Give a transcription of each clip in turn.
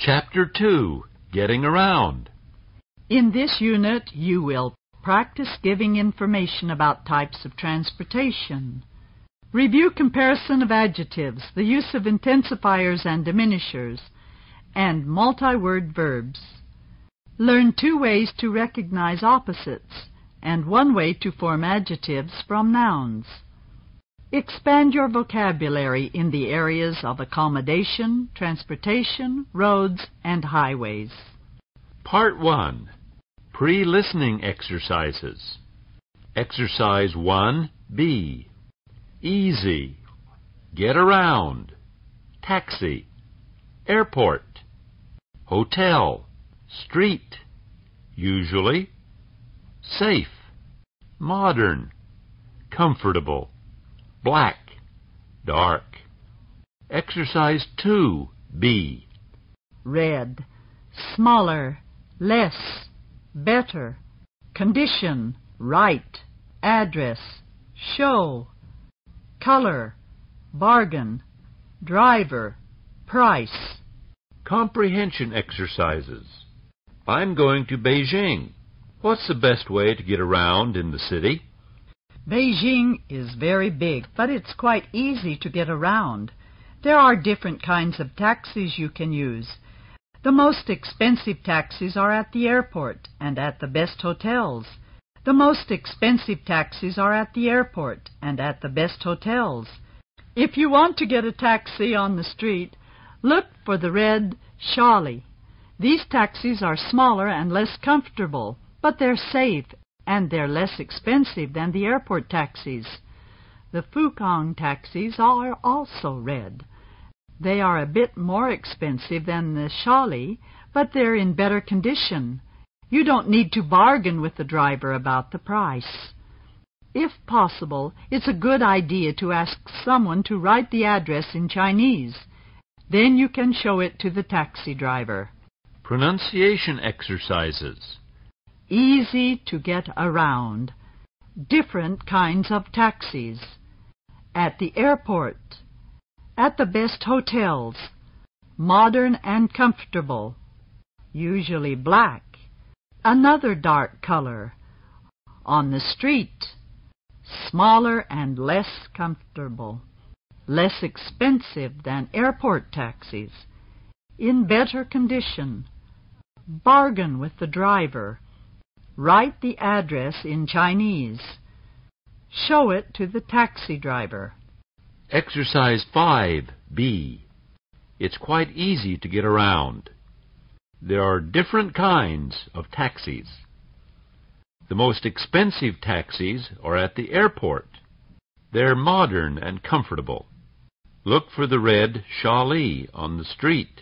Chapter 2, Getting Around. In this unit, you will practice giving information about types of transportation. Review comparison of adjectives, the use of intensifiers and diminishers, and multi-word verbs. Learn 2 ways to recognize opposites, and 1 way to form adjectives from nouns. Expand your vocabulary in the areas of accommodation, transportation, roads, and highways. Part 1. Pre-listening exercises. Exercise 1B. Easy. Get around. Taxi. Airport. Hotel. Street. Usually. Safe. Modern. Comfortable. Black. Dark. Exercise 2B. Red. Smaller. Less. Better. Condition. Right. Address. Show. Color. Bargain. Driver. Price. Comprehension exercises. I'm going to Beijing. What's the best way to get around in the city? Beijing is very big, but it's quite easy to get around. There are different kinds of taxis you can use. The most expensive taxis are at the airport and at the best hotels. The most expensive taxis are at the airport and at the best hotels. If you want to get a taxi on the street, look for the red Charlie. These taxis are smaller and less comfortable, but they're safe and they're less expensive than the airport taxis. The Fukang taxis are also red. They are a bit more expensive than the Charlie, but they're in better condition. You don't need to bargain with the driver about the price. If possible, it's a good idea to ask someone to write the address in Chinese. Then you can show it to the taxi driver. Pronunciation exercises. Easy to get around. Different kinds of taxis. At the airport. At the best hotels. Modern and comfortable. Usually black. Another dark color. On the street. Smaller and less comfortable. Less expensive than airport taxis. In better condition. Bargain with the driver. Write the address in Chinese. Show it to the taxi driver. Exercise 5B. It's quite easy to get around. There are different kinds of taxis. The most expensive taxis are at the airport. They're modern and comfortable. Look for the red Charlie on the street.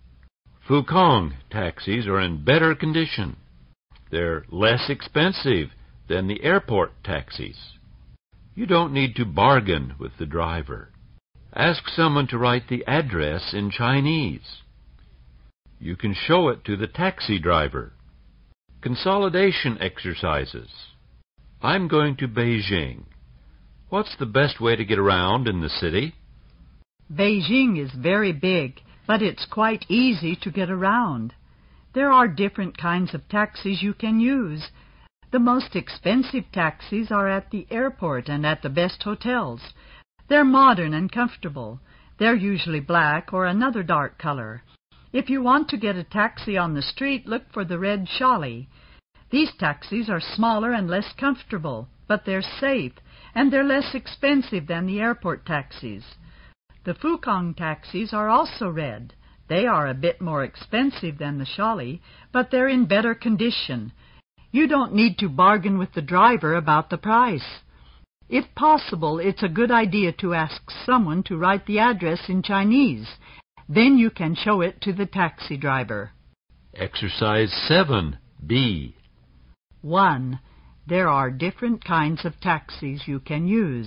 Fukang taxis are in better condition. They're less expensive than the airport taxis. You don't need to bargain with the driver. Ask someone to write the address in Chinese. You can show it to the taxi driver. Consolidation exercises. I'm going to Beijing. What's the best way to get around in the city? Beijing is very big, but it's quite easy to get around. There are different kinds of taxis you can use. The most expensive taxis are at the airport and at the best hotels. They're modern and comfortable. They're usually black or another dark color. If you want to get a taxi on the street, look for the red Charlie. These taxis are smaller and less comfortable, but they're safe, and they're less expensive than the airport taxis. The Fukang taxis are also red. They are a bit more expensive than the Charlie, but they're in better condition. You don't need to bargain with the driver about the price. If possible, it's a good idea to ask someone to write the address in Chinese. Then you can show it to the taxi driver. Exercise 7B. 1. There are different kinds of taxis you can use.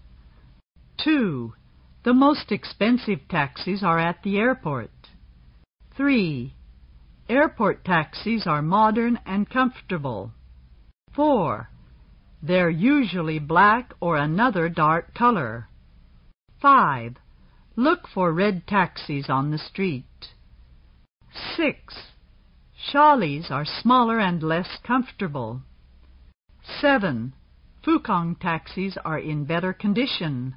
2. The most expensive taxis are at the airport. 3. Airport taxis are modern and comfortable. 4. They're usually black or another dark color. 5. Look for red taxis on the street. 6. Shawleys are smaller and less comfortable. 7. Fukang taxis are in better condition.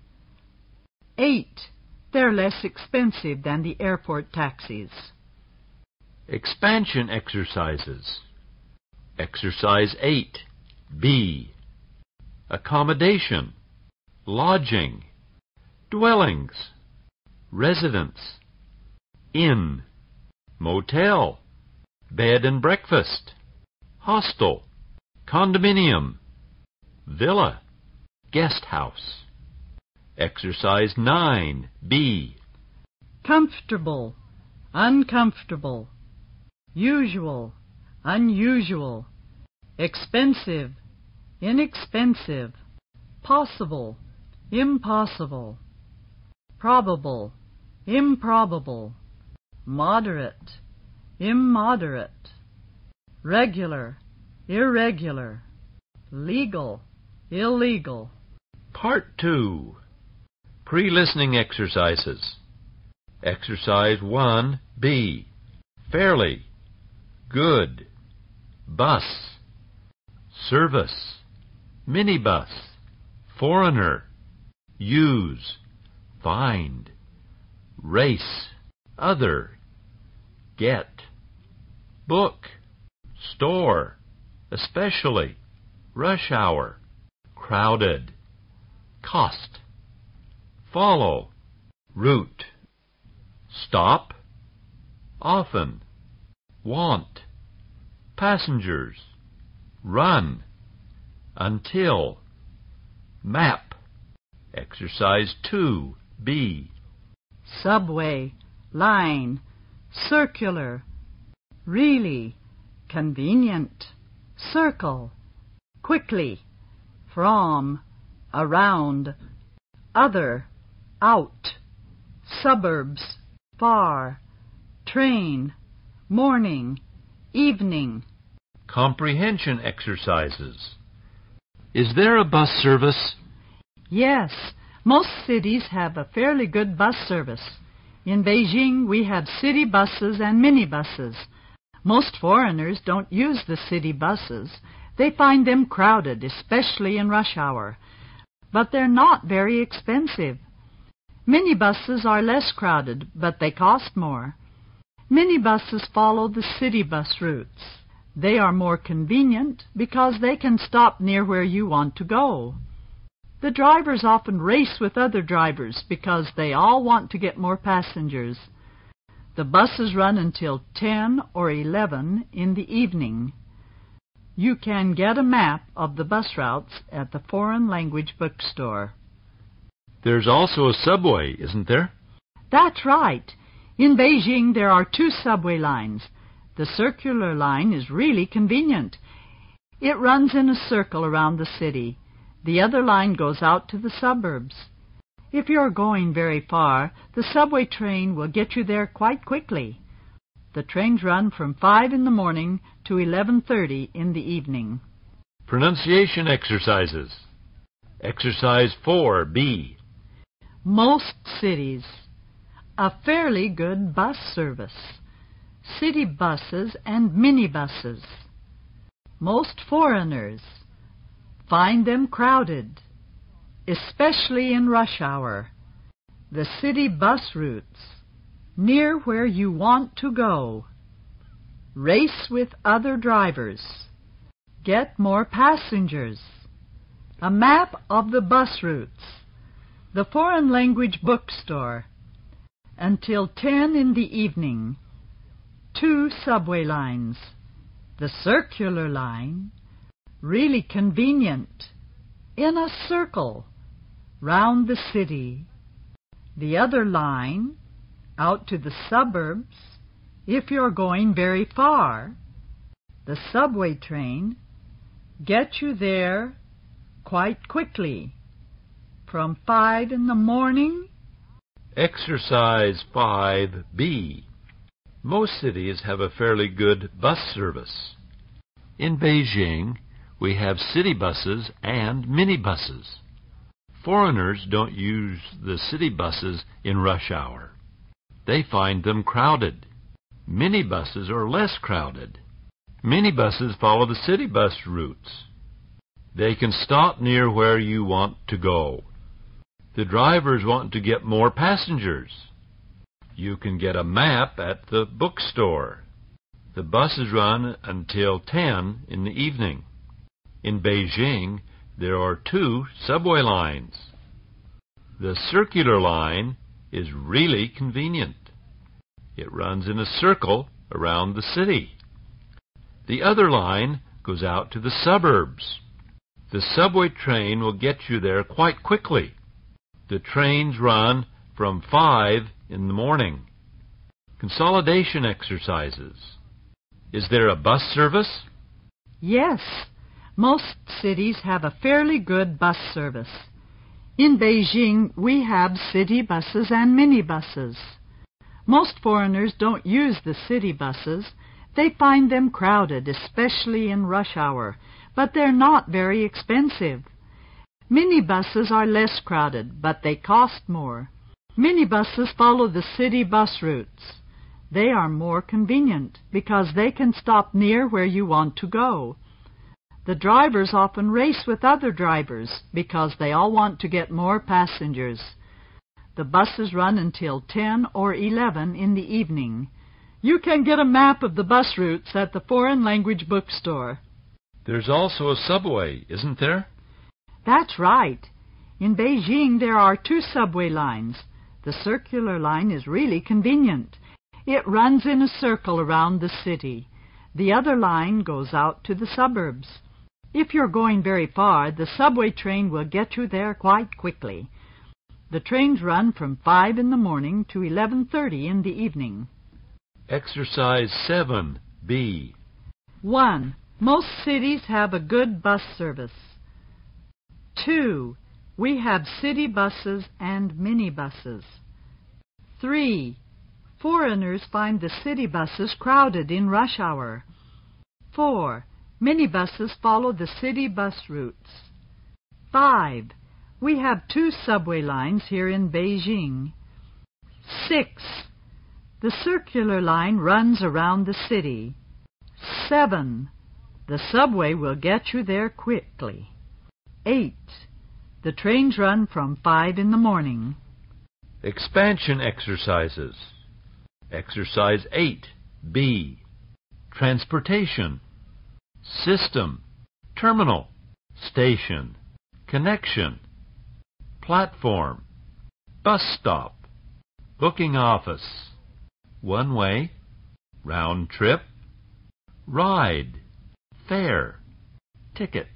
8. They're less expensive than the airport taxis. Expansion exercises. Exercise 8. B. Accommodation, lodging, dwellings, residence, inn, motel, bed and breakfast, hostel, condominium, villa, guest house. Exercise 9. B. Comfortable, uncomfortable, usual, unusual, expensive, inexpensive, possible, impossible, probable, improbable, moderate, immoderate, regular, irregular, legal, illegal. Part 2. Pre-listening exercises. Exercise 1. B. Fairly, good, bus, service, minibus, foreigner, use, find, race, other, get, book, store, especially, rush hour, crowded, cost, follow, route, stop, often, want, passengers, run, until, map. Exercise 2. B. Subway, line, circular, really, convenient, circle, quickly, from, around, other, out, suburbs, far, train, morning, evening. Comprehension exercises. Is there a bus service? Yes, most cities have a fairly good bus service. In Beijing, we have city buses and minibuses. Most foreigners don't use the city buses. They find them crowded, especially in rush hour. But they're not very expensive. Minibuses are less crowded, but they cost more. Minibuses follow the city bus routes. They are more convenient because they can stop near where you want to go. The drivers often race with other drivers because they all want to get more passengers. The buses run until 10 or 11 in the evening. You can get a map of the bus routes at the foreign language bookstore. There's also a subway, isn't there? That's right. In Beijing, there are 2 subway lines. The circular line is really convenient. It runs in a circle around the city. The other line goes out to the suburbs. If you're going very far, the subway train will get you there quite quickly. The trains run from 5 in the morning to 11:30 in the evening. Pronunciation exercises. Exercise 4. B. Most cities. A fairly good bus service. City buses and minibuses. Most foreigners. Find them crowded, especially in rush hour. The city bus routes. Near where you want to go. Race with other drivers. Get more passengers. A map of the bus routes. The foreign language bookstore. Until 10 in the evening. 2 subway lines. The circular line. Really convenient. In a circle. Round the city. The other line. Out to the suburbs. If you're going very far. The subway train. Get you there quite quickly. From 5 in the morning. Exercise 5B. Most cities have a fairly good bus service. In Beijing, we have city buses and minibuses. Foreigners don't use the city buses in rush hour. They find them crowded. Minibuses are less crowded. Minibuses follow the city bus routes. They can stop near where you want to go. The drivers want to get more passengers. You can get a map at the bookstore. The buses run until 10 in the evening. In Beijing, there are 2 subway lines. The circular line is really convenient. It runs in a circle around the city. The other line goes out to the suburbs. The subway train will get you there quite quickly. The trains run from 5 in the morning. Consolidation exercises. Is there a bus service? Yes, most cities have a fairly good bus service. In Beijing, we have city buses and minibuses. Most foreigners don't use the city buses. They find them crowded, especially in rush hour, but they're not very expensive. Minibuses are less crowded, but they cost more. Minibuses follow the city bus routes. They are more convenient because they can stop near where you want to go. The drivers often race with other drivers because they all want to get more passengers. The buses run until 10 or 11 in the evening. You can get a map of the bus routes at the foreign language bookstore. There's also a subway, isn't there? That's right. In Beijing, there are 2 subway lines. The circular line is really convenient. It runs in a circle around the city. The other line goes out to the suburbs. If you're going very far, the subway train will get you there quite quickly. The trains run from 5 in the morning to 11:30 in the evening. Exercise 7B. 1. Most cities have a good bus service. 2. We have city buses and minibuses. 3. Foreigners find the city buses crowded in rush hour. 4. Minibuses follow the city bus routes. 5. We have 2 subway lines here in Beijing. 6. The circular line runs around the city. 7. The subway will get you there quickly. 8. The trains run from 5 in the morning. Expansion exercises. Exercise 8B. Transportation. System. Terminal. Station. Connection. Platform. Bus stop. Booking office. One way. Round trip. Ride. Fare. Ticket.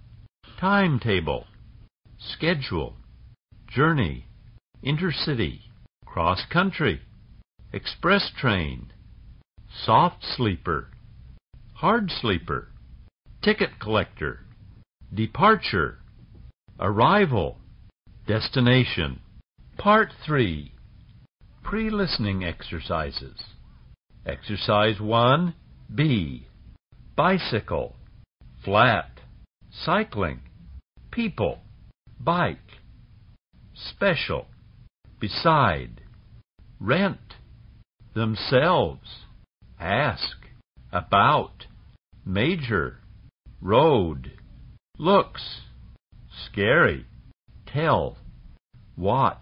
Timetable. Schedule. Journey. Intercity. Cross country. Express train. Soft sleeper. Hard sleeper. Ticket collector. Departure. Arrival. Destination. Part 3. Pre-listening exercises. Exercise 1B. Bicycle. Flat. Cycling. People. Bike. Special. Beside. Rent. Themselves. Ask. About. Major. Road. Looks. Scary. Tell. Watch.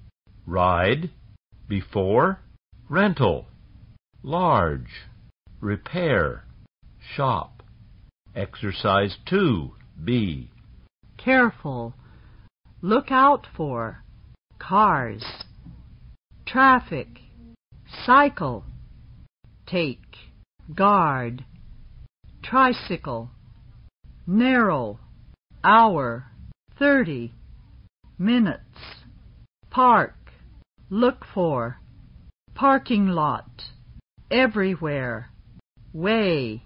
Ride. Before. Rental. Large. Repair. Shop. Exercise 2B. Careful. Look out for. Cars. Traffic. Cycle. Take. Guard. Tricycle. Narrow. Hour. 30. Minutes. Park. Look for. Parking lot. Everywhere. Way.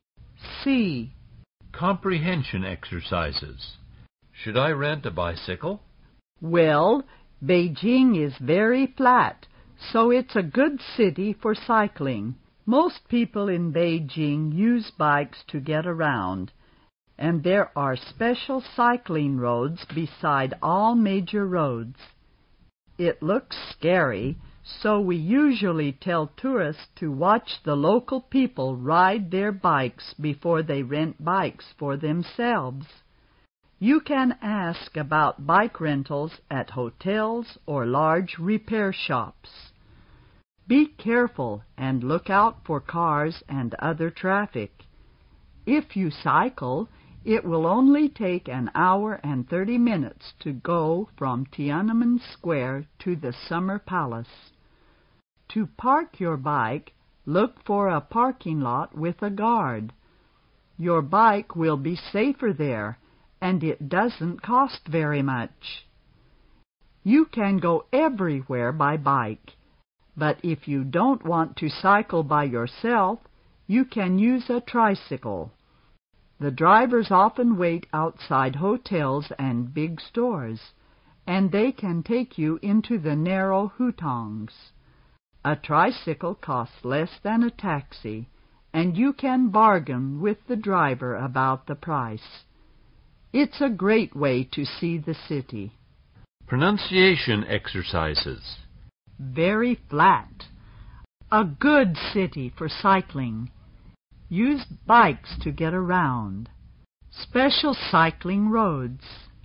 See. Comprehension exercises. Should I rent a bicycle? Well, Beijing is very flat, so it's a good city for cycling. Most people in Beijing use bikes to get around, and there are special cycling roads beside all major roads. It looks scary, so we usually tell tourists to watch the local people ride their bikes before they rent bikes for themselves. You can ask about bike rentals at hotels or large repair shops. Be careful and look out for cars and other traffic. If you cycle, it will only take an hour and 30 minutes to go from Tiananmen Square to the Summer Palace. To park your bike, look for a parking lot with a guard. Your bike will be safer there, and it doesn't cost very much. You can go everywhere by bike, but if you don't want to cycle by yourself, you can use a tricycle. The drivers often wait outside hotels and big stores, and they can take you into the narrow hutongs. A tricycle costs less than a taxi, and you can bargain with the driver about the price. It's a great way to see the city. Pronunciation exercises. Very flat. A good city for cycling. Use bikes to get around. Special cycling roads.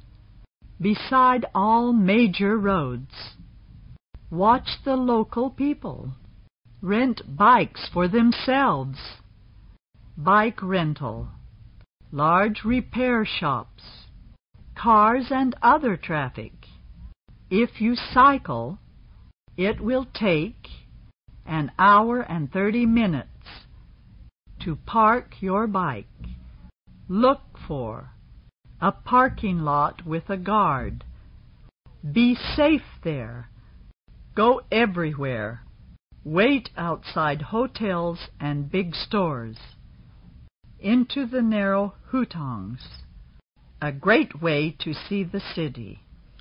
Beside all major roads. Watch the local people. Rent bikes for themselves. Bike rental. Large repair shops. Cars and other traffic. If you cycle, it will take an hour and 30 minutes to park your bike. Look for a parking lot with a guard. Be safe there. Go everywhere. Wait outside hotels and big stores. Into the narrow hutongs. A great way to see the city.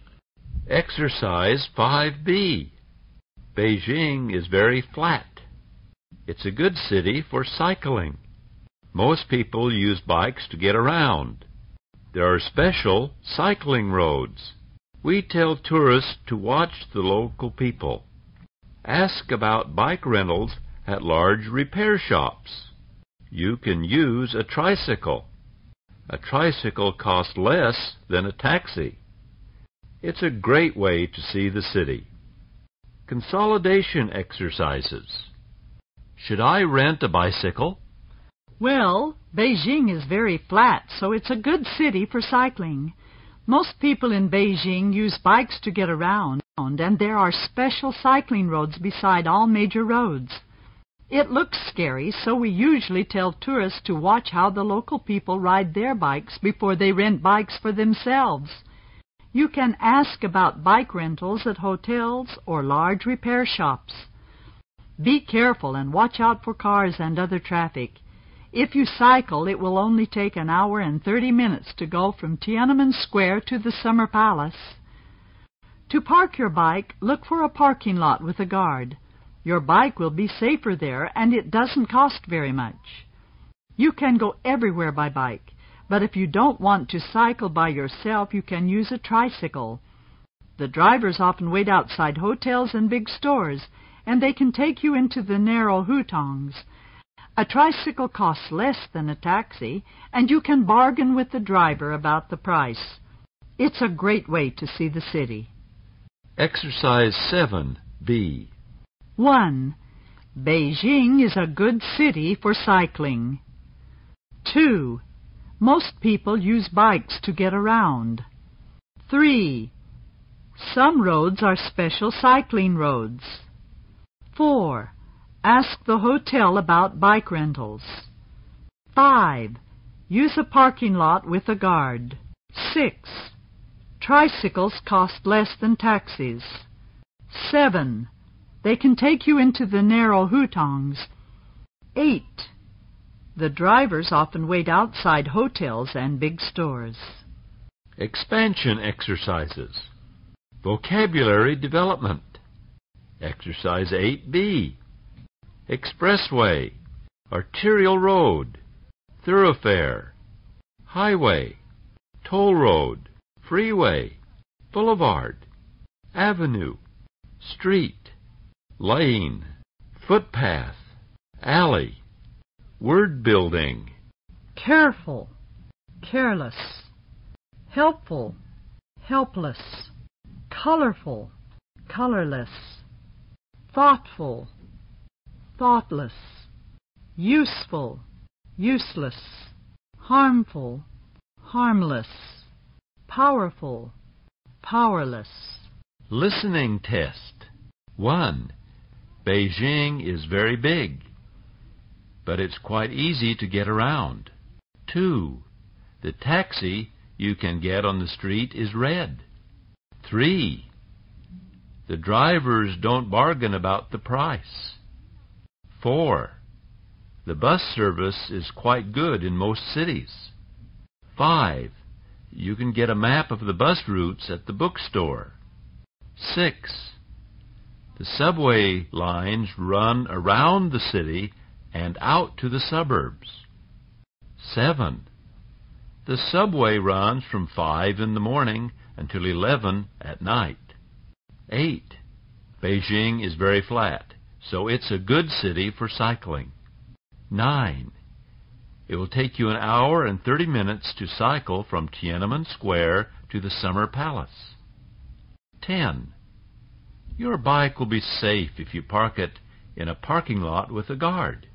Exercise 5B. Beijing is very flat. It's a good city for cycling. Most people use bikes to get around. There are special cycling roads. We tell tourists to watch the local people. Ask about bike rentals at large repair shops. You can use a tricycle. A tricycle costs less than a taxi. It's a great way to see the city. Consolidation exercises. Should I rent a bicycle? Well, Beijing is very flat, so it's a good city for cycling. Most people in Beijing use bikes to get around, and there are special cycling roads beside all major roads. It looks scary, so we usually tell tourists to watch how the local people ride their bikes before they rent bikes for themselves. You can ask about bike rentals at hotels or large repair shops. Be careful and watch out for cars and other traffic. If you cycle, it will only take an hour and 30 minutes to go from Tiananmen Square to the Summer Palace. To park your bike, look for a parking lot with a guard. Your bike will be safer there, and it doesn't cost very much. You can go everywhere by bike, but if you don't want to cycle by yourself, you can use a tricycle. The drivers often wait outside hotels and big stores, and they can take you into the narrow hutongs. A tricycle costs less than a taxi, and you can bargain with the driver about the price. It's a great way to see the city. Exercise 7B. 1. Beijing is a good city for cycling. 2. Most people use bikes to get around. 3. Some roads are special cycling roads. 4. Ask the hotel about bike rentals. 5. Use a parking lot with a guard. 6. Tricycles cost less than taxis. 7. They can take you into the narrow hutongs. 8. The drivers often wait outside hotels and big stores. Expansion exercises. Vocabulary development. Exercise 8B. Expressway, arterial road, thoroughfare, highway, toll road, freeway, boulevard, avenue, street, lane, footpath, alley, word building. Careful, careless. Helpful, helpless. Colorful, colorless. Thoughtful, thoughtless. Useful, useless. Harmful, harmless. Powerful, powerless. Listening test. 1. Beijing is very big, but it's quite easy to get around. 2. The taxi you can get on the street is red. 3. The drivers don't bargain about the price. 4. The bus service is quite good in most cities. 5. You can get a map of the bus routes at the bookstore. 6. The subway lines run around the city and out to the suburbs. 7. The subway runs from 5 in the morning until 11 at night. 8. Beijing is very flat, so it's a good city for cycling. 9. It will take you an hour and 30 minutes to cycle from Tiananmen Square to the Summer Palace. 10. Your bike will be safe if you park it in a parking lot with a guard.